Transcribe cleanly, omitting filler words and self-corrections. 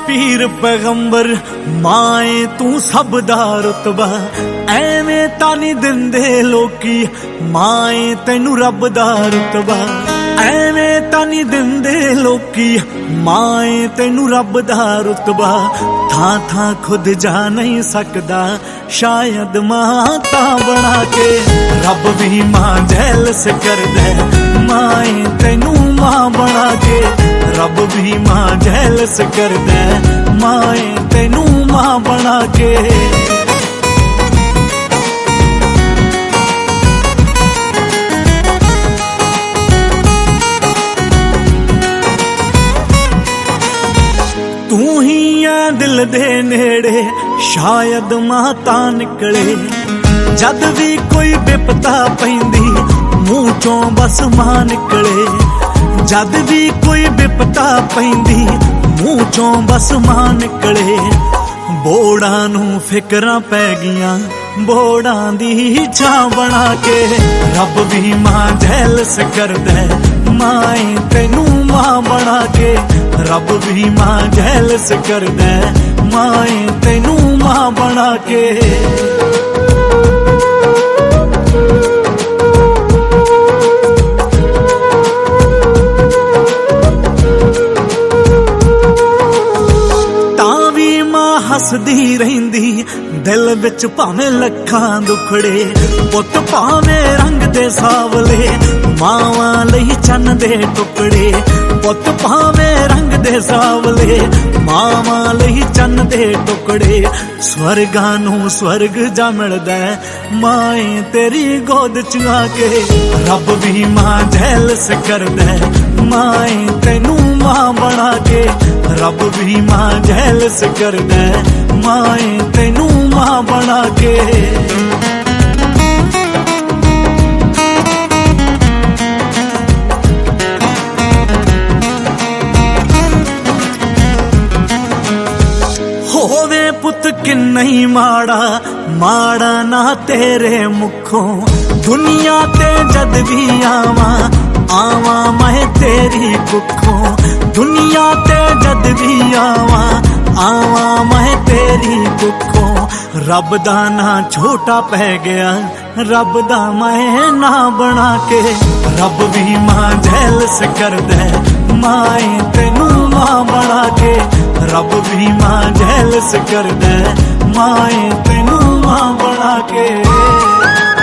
पीर पैगंबर माए तू सब दा रुतबा एवें तानी दिंदे लोकी माए तैनू रब दा रुतबा एवें तानी दिंदे लोकी माए तैनू रब दा रुतबा थां थां खुद जा नहीं सकदा शायद माता बना के रब भी मां जेलस कर दे माए तैनू मां बना के रब भी मां जेलस कर दे माए तैनू मां बना के तू ही है दिल दे नेड़े शायद माता निकले जद भी कोई विपता पैंदी मूंह चों बस मां निकले जद भी कोई विपता पैंदी मूंह चों बस मां निकले बोड़ा नू फिकरां पै गियां बोड़ा दी छां बना के रब भी मां जेलस कर दे माए तैनू मां बना के रब भी मां जेलस कर दे माए तैनू मां बना के तावी मां हसदी रहिंदी दिल विच भावें लखां दुखड़े पुत भावें रंग दे सावले मावां लई चन्न दे टुकड़े पुत भावें रंग दे सावले मावां लई चन्न दे टुकड़े स्वर्गां नू स्वर्ग जा मिलदा माए तेरी गोद च आके रब भी मां जेलस कर दे माए तैनू मां बना के रब भी मां जेलस कर दे माए तैनू मां बना के होवे पुत कि नहीं माड़ा माड़ा ना तेरे मुखों दुनिया ते जद भी आवा आवा मैं तेरी कुखों दुनिया ते जद भी आवा आवा मैं तेरी कुखों रब दा ना छोटा पै गया रब दा मैं ना बना के रब भी मां जेलस कर दे माए तैनू मां बना के रब भी मां जेलस कर दे माए तैनू मां बना के।